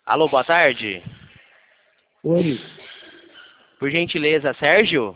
Alô, boa tarde. Oi, Por gentileza, Sérgio?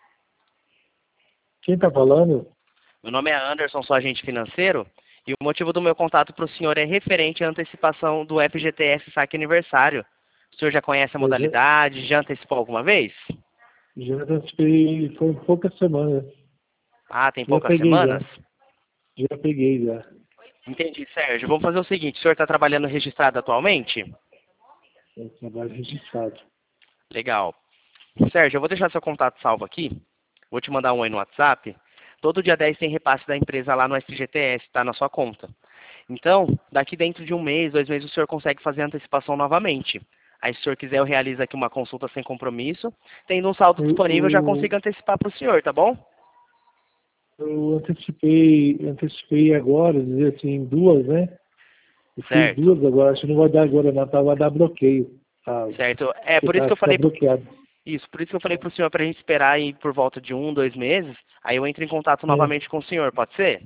quem tá falando? Meu nome é Anderson, sou agente financeiro. E o motivo do meu contato para o senhor é referente à antecipação do FGTS Saque Aniversário. O senhor já conhece a Eu modalidade? Já antecipou alguma vez? já participei, foi poucas semanas. Ah, tem Já poucas peguei já, semanas? já peguei já. Entendi, Sérgio. Vamos fazer o seguinte: o senhor está trabalhando registrado atualmente? Eu trabalho registrado. Legal. Sérgio, eu vou deixar seu contato salvo aqui. Vou te mandar um oi no WhatsApp. Todo dia 10 tem repasse da empresa lá no FGTS, tá? Na sua conta. Então, daqui dentro de um mês, 2 meses, o senhor consegue fazer a antecipação novamente. Aí, se o senhor quiser, eu realizo aqui uma consulta sem compromisso. Tendo um saldo disponível, eu já Eu, consigo antecipar para o senhor, tá bom? eu antecipei agora, dizer assim, duas, né? Eu fiz Certo. duas agora, acho que não vai dar agora, não, tá? Vai dar bloqueio. Tá? Certo. É, Porque por isso tá, que eu fica falei. bloqueado. Isso, por isso que eu falei pro senhor pra gente esperar aí por volta de 1, 2 meses. Aí eu entro em contato É, novamente com o senhor, pode ser?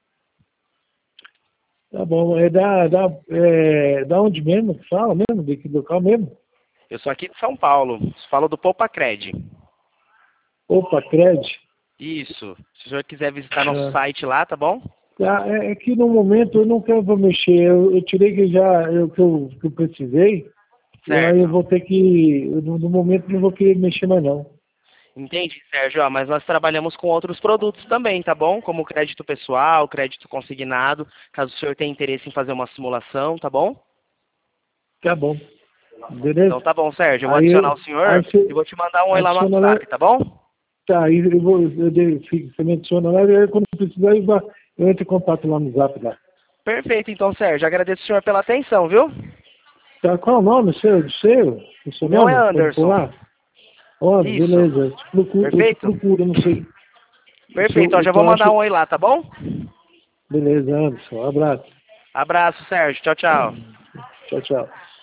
tá bom, da onde mesmo que fala mesmo? De que local mesmo? Eu sou aqui de São Paulo. Falo do Poupa Cred. Opa, Cred. Isso. Se o senhor quiser visitar nosso site lá, tá bom? Tá, é que no momento eu não quero vou mexer, eu tirei que já que eu precisei, e aí eu Certo. vou ter que, no momento não vou querer mexer mais não. Entendi, Sérgio. Ó, mas nós trabalhamos com outros produtos também, tá bom? Como crédito pessoal, crédito consignado, caso o senhor tenha interesse em fazer uma simulação, tá bom? Tá bom, Então beleza? tá bom, Sérgio. Eu vou adicionar Aí, o aí senhor e você vou te mandar um oi lá no adiciona lá, WhatsApp, tá bom? tá, aí você me adiciona lá, e aí quando precisar eu entro em contato lá no Zap lá. Perfeito, então, Sérgio. Agradeço o senhor pela atenção, viu? Tá, qual é o nome o O seu meu é nome? Pode pôr Anderson. lá? Ó, Isso. beleza, eu te Perfeito? procuro, não sei. Perfeito. Ó, já Eu vou acho, mandar um oi lá, tá bom? beleza, Anderson, um abraço. Abraço, Sérgio. Tchau, tchau. Tchau, tchau.